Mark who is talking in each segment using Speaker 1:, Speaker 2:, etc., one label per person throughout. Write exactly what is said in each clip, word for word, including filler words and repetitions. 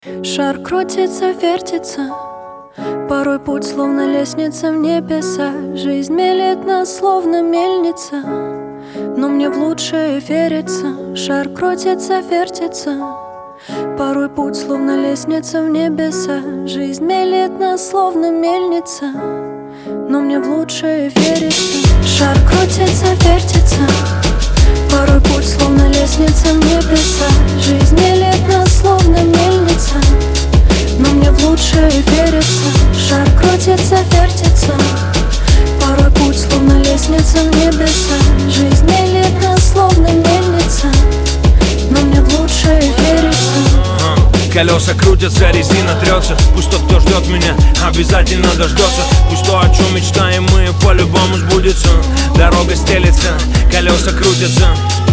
Speaker 1: Шар крутится, вертится, порой путь словно лестница в небеса. Жизнь мелет нас словно мельница, но мне в лучшее верится. Шар крутится, вертится, порой путь словно лестница в небеса. Жизнь мелет нас словно мельница, но мне в лучшее верится. Шар крутится, вертится, порой путь словно лестница в небеса. Жизнь мелет нас словно мельница, но мне в лучшее верится. Шар крутится, вертится, порой путь словно лестница в небеса. Жизнь мелет нас словно мельница, но мне в лучшее верится.
Speaker 2: Колеса крутятся, резина трется. Пусть тот, кто ждет меня, обязательно дождется. Пусть то, о чем мечтаем мы, по-любому сбудется. Дорога стелется, колеса крутятся.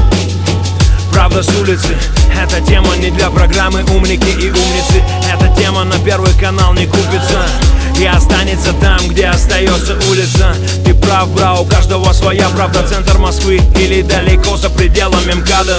Speaker 2: Правда с улицы, эта тема не для программы «Умники и умницы». Эта тема на первый канал не купится и останется там, где остается улица. Ты прав, бра, у каждого своя правда. Центр Москвы или далеко за пределами МКАДа.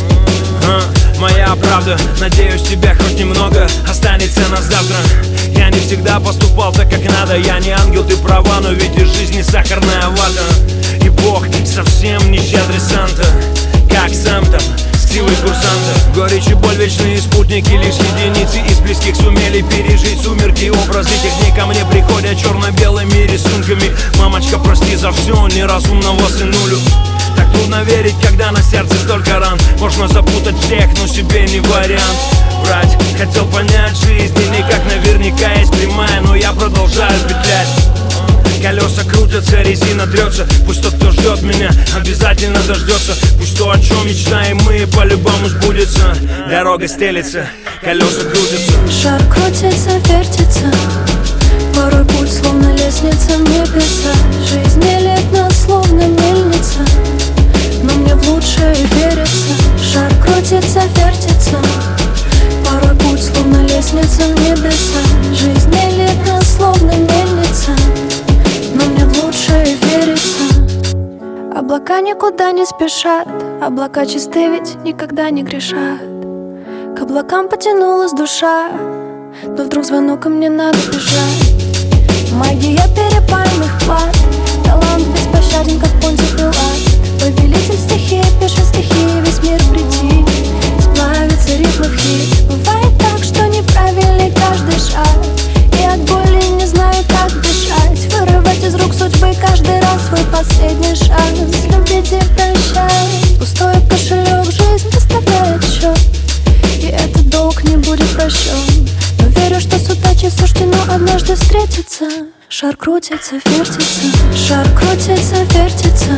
Speaker 2: а, Моя правда, надеюсь, тебя хоть немного останется на завтра. Я не всегда поступал так, как надо. Я не ангел, ты права, но ведь из жизни сахарная вата. И Бог совсем не щедрый Санта, как сам там, с силой курсанта. Горечь и боль, вечные спутники, лишь единицы из близких сумели пережить сумерки. Образы тех дней ко мне приходят черно-белыми рисунками. Мамочка, прости за все, неразумного сынулю. Так трудно верить, когда на сердце столько ран. Можно запутать всех, но себе не вариант. Врать, хотел понять жизнь, и никак наверняка есть прямая, но я продолжаю петлять. Колеса крутятся, резина трется. Пусть тот, кто ждет меня, обязательно дождется. Пусть то, о чем мечтаем мы, по-любому сбудется. Дорога стелется, колеса крутятся.
Speaker 1: Шар крутится, вертится, порой путь словно лестница в небеса. Жизнь мелет нас словно мельница, но мне в лучшее верится. Шар крутится, вертится, порой путь словно лестница в небеса. Жизнь мелет нас словно мельница, но мне в лучшее верится. Облака никуда не спешат, облака чисты, ведь никогда не грешат. К облакам потянулась душа, но вдруг звонок, и мне надо бежать. Магия перепальных плат, талант беспощаден, как Понтий Пилат. Повелитель стихии, пишет стихи, весь мир приди, сплавится ритмы в хит. Бывает так, что неправильный каждый шаг, и от боли не знаю, как дышать. Вырывать из рук судьбы каждый раз свой последний шанс. Любить и прощать. Пустой кошелек жизнь доставляет счет, и этот долг не будет прощен. Но верю, что с удачей суждено однажды встретиться. Шар крутится, вертится, шар крутится, вертится,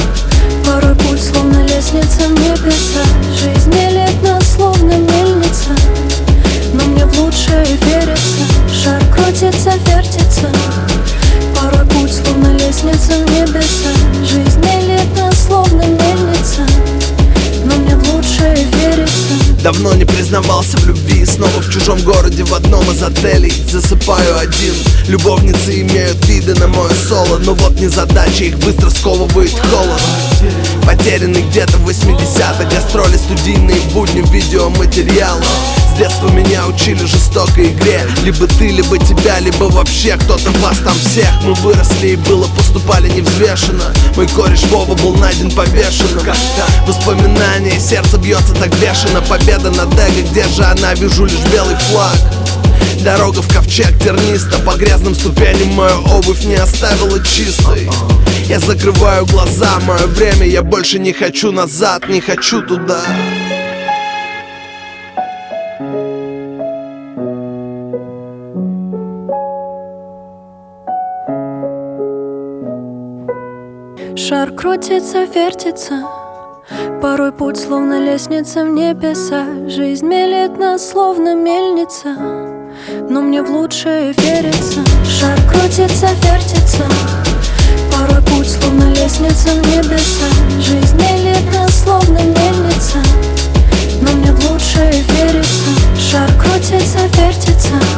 Speaker 1: порой путь словно лестница в небеса. Жизнь мелет нас словно мельница, но мне в лучшее верится. Шар крутится, вертится, порой путь словно лестница в небеса. Жизнь мелет нас словно мельница, но мне в лучшее верится.
Speaker 3: Давно не признавался в любви, снова в чужом городе в одном из отелей. Засыпаю один, любовницы имеют виды на мое соло, но вот незадача, их быстро сковывает холод. Потерянный где-то в восьмидесятых, гастроли, студийные будни, видеоматериалы. С детства меня учили жестокой игре. Либо ты, либо тебя, либо вообще кто-то вас там всех. Мы выросли и было поступали невзвешенно. Мой кореш Вова был найден повешенным. Воспоминания, сердце бьется так бешено. Победа над эго, где же она? Вижу лишь белый флаг. Дорога в ковчег терниста, по грязным ступеням мою обувь не оставила чистой. Я закрываю глаза, мое время, я больше не хочу назад, не хочу туда.
Speaker 1: Шар крутится, вертится, порой путь словно лестница в небеса. Жизнь мелет нас словно мельница, но мне в лучшее верится. Шар крутится, вертится, порой путь словно лестница в небеса. Жизнь мелет нас словно мельница, но мне в лучшее верится. Шар крутится, вертится,